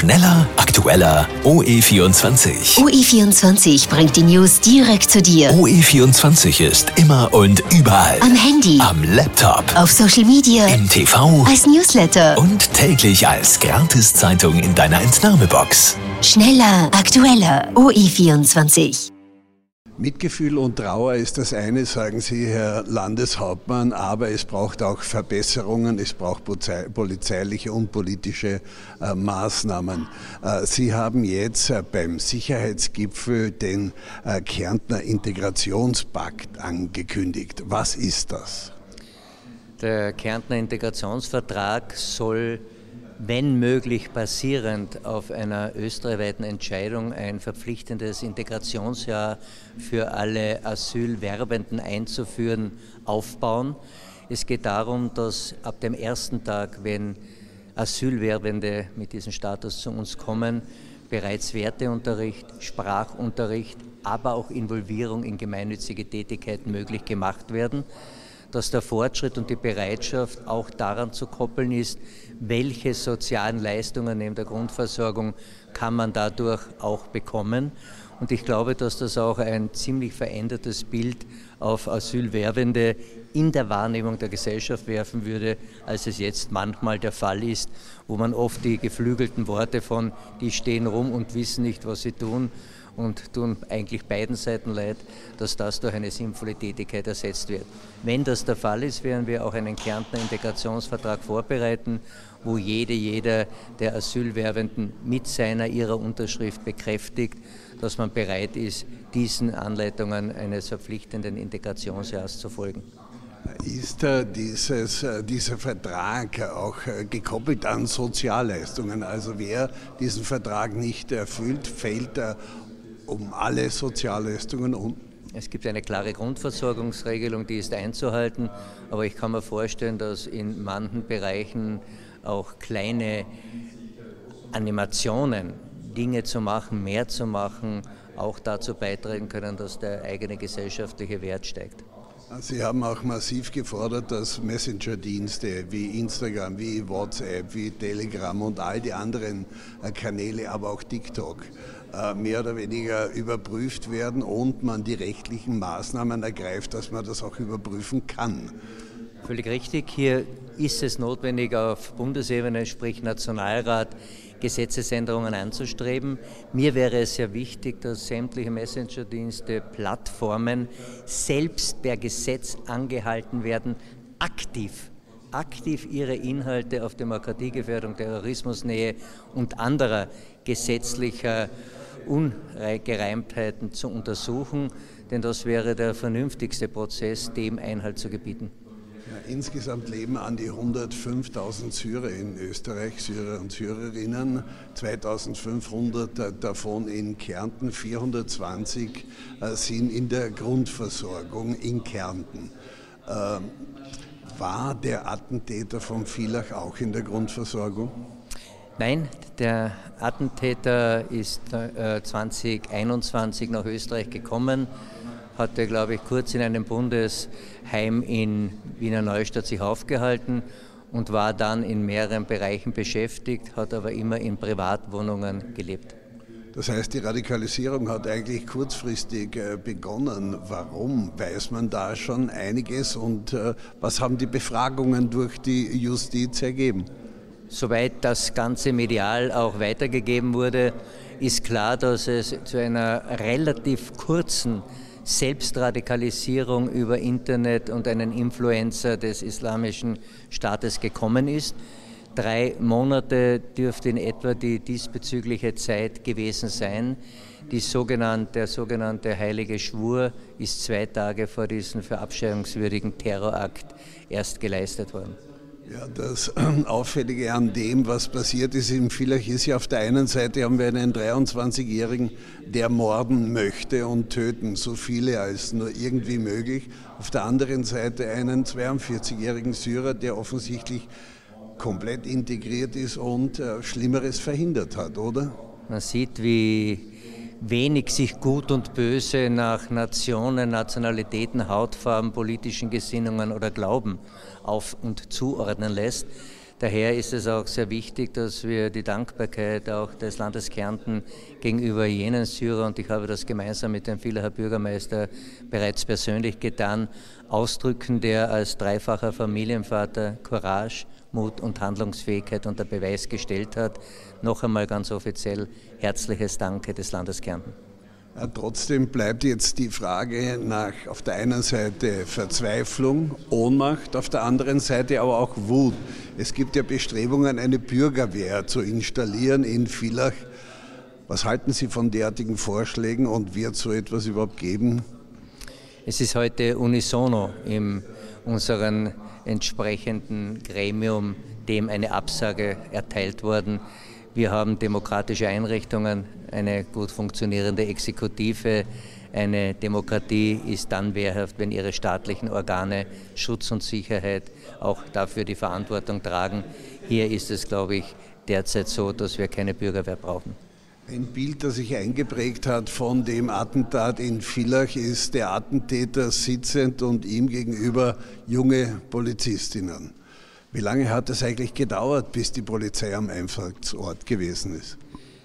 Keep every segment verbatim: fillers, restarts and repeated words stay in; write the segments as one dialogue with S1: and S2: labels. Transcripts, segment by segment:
S1: Schneller, aktueller, O E vierundzwanzig.
S2: O E vierundzwanzig bringt die News direkt zu dir.
S1: O E vierundzwanzig ist immer und überall.
S2: Am Handy,
S1: am Laptop,
S2: auf Social Media,
S1: im T V,
S2: als Newsletter
S1: und täglich als Gratis-Zeitung in deiner Entnahmebox.
S2: Schneller, aktueller, O E vierundzwanzig.
S3: Mitgefühl und Trauer ist das eine, sagen Sie, Herr Landeshauptmann, aber es braucht auch Verbesserungen, es braucht polizeiliche und politische äh, Maßnahmen. Äh, Sie haben jetzt äh, beim Sicherheitsgipfel den äh, Kärntner Integrationspakt angekündigt. Was ist das?
S4: Der Kärntner Integrationsvertrag soll, wenn möglich basierend auf einer österreichweiten Entscheidung, ein verpflichtendes Integrationsjahr für alle Asylwerbenden einzuführen, aufbauen. Es geht darum, dass ab dem ersten Tag, wenn Asylwerbende mit diesem Status zu uns kommen, bereits Werteunterricht, Sprachunterricht, aber auch Involvierung in gemeinnützige Tätigkeiten möglich gemacht werden, dass der Fortschritt und die Bereitschaft auch daran zu koppeln ist, welche sozialen Leistungen neben der Grundversorgung kann man dadurch auch bekommen. Und ich glaube, dass das auch ein ziemlich verändertes Bild auf Asylwerbende in der Wahrnehmung der Gesellschaft werfen würde, als es jetzt manchmal der Fall ist, wo man oft die geflügelten Worte von die stehen rum und wissen nicht, was sie tun, und tun eigentlich beiden Seiten leid, dass das durch eine sinnvolle Tätigkeit ersetzt wird. Wenn das der Fall ist, werden wir auch einen Kärntner Integrationsvertrag vorbereiten, wo jede, jeder der Asylwerbenden mit seiner, ihrer Unterschrift bekräftigt, dass man bereit ist, diesen Anleitungen eines verpflichtenden Integrationsjahres zu folgen.
S3: Ist äh, dieses, äh, dieser Vertrag auch äh, gekoppelt an Sozialleistungen? Also wer diesen Vertrag nicht erfüllt, fällt er um alle Sozialleistungen um?
S4: Es gibt eine klare Grundversorgungsregelung, die ist einzuhalten, aber ich kann mir vorstellen, dass in manchen Bereichen auch kleine Animationen, Dinge zu machen, mehr zu machen, auch dazu beitragen können, dass der eigene gesellschaftliche Wert steigt.
S3: Sie haben auch massiv gefordert, dass Messenger-Dienste wie Instagram, wie WhatsApp, wie Telegram und all die anderen Kanäle, aber auch TikTok, mehr oder weniger überprüft werden und man die rechtlichen Maßnahmen ergreift, dass man das auch überprüfen kann.
S4: Völlig richtig. Hier ist es notwendig, auf Bundesebene, sprich Nationalrat, Gesetzesänderungen anzustreben. Mir wäre es sehr wichtig, dass sämtliche Messenger-Dienste, Plattformen selbst per Gesetz angehalten werden, aktiv, aktiv ihre Inhalte auf Demokratiegefährdung, Terrorismusnähe und anderer gesetzlicher Ungereimtheiten zu untersuchen, denn das wäre der vernünftigste Prozess, dem Einhalt zu gebieten.
S3: Ja, insgesamt leben an die hundertfünftausend Syrer in Österreich, Syrer und Syrerinnen, zweitausendfünfhundert davon in Kärnten, vierhundertzwanzig sind in der Grundversorgung in Kärnten. Ähm, war der Attentäter von Villach auch in der Grundversorgung?
S4: Nein, der Attentäter ist äh, zwanzig einundzwanzig nach Österreich gekommen, hatte, glaube ich, kurz in einem Bundesheim in Wiener Neustadt sich aufgehalten und war dann in mehreren Bereichen beschäftigt, hat aber immer in Privatwohnungen gelebt.
S3: Das heißt, die Radikalisierung hat eigentlich kurzfristig äh, begonnen. Warum? Weiß man da schon einiges und äh, was haben die Befragungen durch die Justiz ergeben?
S4: Soweit das Ganze medial auch weitergegeben wurde, ist klar, dass es zu einer relativ kurzen Selbstradikalisierung über Internet und einen Influencer des Islamischen Staates gekommen ist. Drei Monate dürfte in etwa die diesbezügliche Zeit gewesen sein. Die sogenannte, der sogenannte Heilige Schwur ist zwei Tage vor diesem verabscheuungswürdigen Terrorakt erst geleistet worden.
S3: Ja, das Auffällige an dem, was passiert ist in Villach, ist ja auf der einen Seite haben wir einen dreiundzwanzigjährigen, der morden möchte und töten, so viele als nur irgendwie möglich. Auf der anderen Seite einen zweiundvierzigjährigen Syrer, der offensichtlich komplett integriert ist und äh, Schlimmeres verhindert hat, oder?
S4: Man sieht, wie wenig sich Gut und Böse nach Nationen, Nationalitäten, Hautfarben, politischen Gesinnungen oder Glauben auf- und zuordnen lässt. Daher ist es auch sehr wichtig, dass wir die Dankbarkeit auch des Landes Kärnten gegenüber jenen Syrern, und ich habe das gemeinsam mit dem Villacher Bürgermeister bereits persönlich getan, ausdrücken, der als dreifacher Familienvater Courage, Mut und Handlungsfähigkeit unter Beweis gestellt hat. Noch einmal ganz offiziell herzliches Danke des Landes Kärnten.
S3: Ja, trotzdem bleibt jetzt die Frage nach auf der einen Seite Verzweiflung, Ohnmacht, auf der anderen Seite aber auch Wut. Es gibt ja Bestrebungen, eine Bürgerwehr zu installieren in Villach. Was halten Sie von derartigen Vorschlägen und wird so etwas überhaupt geben?
S4: Es ist heute unisono in unserem entsprechenden Gremium dem eine Absage erteilt worden. Wir haben demokratische Einrichtungen, eine gut funktionierende Exekutive. Eine Demokratie ist dann wehrhaft, wenn ihre staatlichen Organe Schutz und Sicherheit auch dafür die Verantwortung tragen. Hier ist es, glaube ich, derzeit so, dass wir keine Bürgerwehr brauchen.
S3: Ein Bild, das sich eingeprägt hat von dem Attentat in Villach, ist der Attentäter sitzend und ihm gegenüber junge Polizistinnen. Wie lange hat es eigentlich gedauert, bis die Polizei am Einfallsort gewesen ist?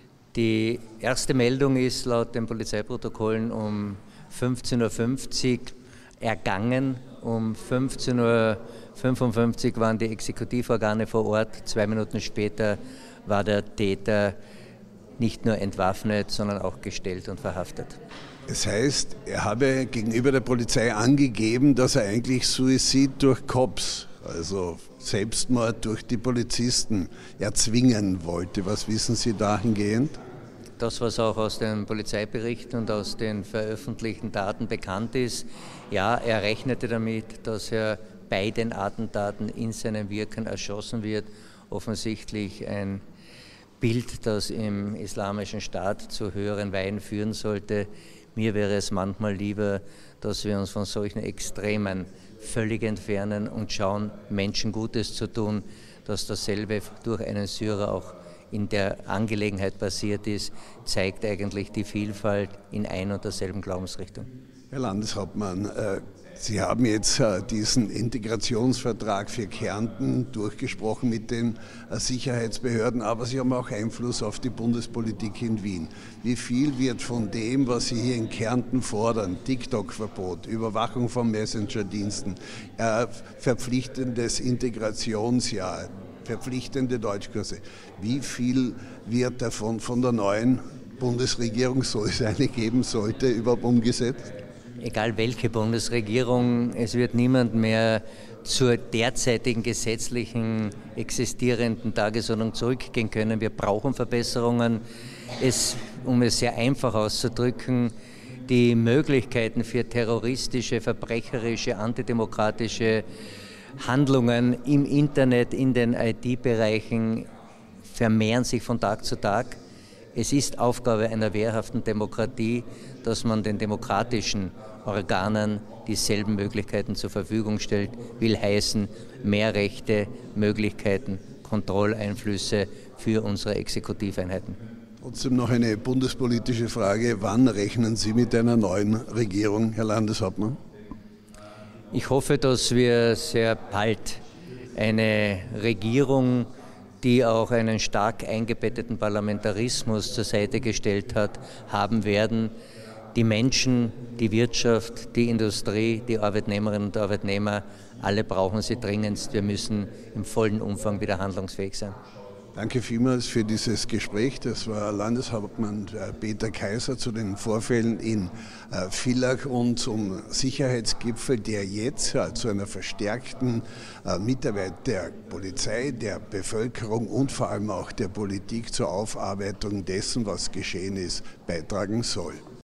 S4: Die erste Meldung ist laut den Polizeiprotokollen um fünfzehn Uhr fünfzig ergangen. Um fünfzehn Uhr fünfundfünfzig waren die Exekutivorgane vor Ort. Zwei Minuten später war der Täter nicht nur entwaffnet, sondern auch gestellt und verhaftet.
S3: Das heißt, er habe gegenüber der Polizei angegeben, dass er eigentlich Suizid durch Cops, also Selbstmord durch die Polizisten, erzwingen wollte. Was wissen Sie dahingehend?
S4: Das, was auch aus den Polizeiberichten und aus den veröffentlichten Daten bekannt ist, ja, er rechnete damit, dass er bei den Attentaten in seinem Wirken erschossen wird. Offensichtlich ein Bild, das im Islamischen Staat zu höheren Weihen führen sollte. Mir wäre es manchmal lieber, dass wir uns von solchen Extremen völlig entfernen und schauen, Menschen Gutes zu tun, dass dasselbe durch einen Syrer auch in der Angelegenheit passiert ist, zeigt eigentlich die Vielfalt in ein und derselben Glaubensrichtung.
S3: Herr Landeshauptmann, Sie haben jetzt diesen Integrationsvertrag für Kärnten durchgesprochen mit den Sicherheitsbehörden, aber Sie haben auch Einfluss auf die Bundespolitik in Wien. Wie viel wird von dem, was Sie hier in Kärnten fordern, TikTok-Verbot, Überwachung von Messenger-Diensten, äh, verpflichtendes Integrationsjahr, verpflichtende Deutschkurse, wie viel wird davon von der neuen Bundesregierung, so es eine geben sollte, überhaupt umgesetzt?
S4: Egal welche Bundesregierung, es wird niemand mehr zur derzeitigen gesetzlichen existierenden Tagesordnung zurückgehen können. Wir brauchen Verbesserungen. Es, um es sehr einfach auszudrücken, die Möglichkeiten für terroristische, verbrecherische, antidemokratische Handlungen im Internet, in den I T-Bereichen vermehren sich von Tag zu Tag. Es ist Aufgabe einer wehrhaften Demokratie, dass man den demokratischen Organen dieselben Möglichkeiten zur Verfügung stellt, will heißen mehr Rechte, Möglichkeiten, Kontrolleinflüsse für unsere Exekutiveinheiten.
S3: Trotzdem noch eine bundespolitische Frage. Wann rechnen Sie mit einer neuen Regierung, Herr Landeshauptmann?
S4: Ich hoffe, dass wir sehr bald eine Regierung, die auch einen stark eingebetteten Parlamentarismus zur Seite gestellt hat, haben werden. Die Menschen, die Wirtschaft, die Industrie, die Arbeitnehmerinnen und Arbeitnehmer, alle brauchen sie dringendst. Wir müssen im vollen Umfang wieder handlungsfähig sein.
S3: Danke vielmals für dieses Gespräch. Das war Landeshauptmann Peter Kaiser zu den Vorfällen in Villach und zum Sicherheitsgipfel, der jetzt zu einer verstärkten Mitarbeit der Polizei, der Bevölkerung und vor allem auch der Politik zur Aufarbeitung dessen, was geschehen ist, beitragen soll.